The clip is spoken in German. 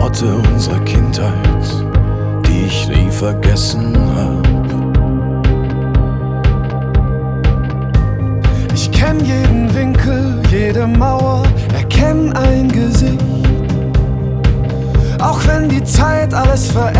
Orte unserer Kindheit, die ich nie vergessen hab. Ich kenn jeden Winkel, jede Mauer, erkenn ein Gesicht. Auch wenn die Zeit alles verändert,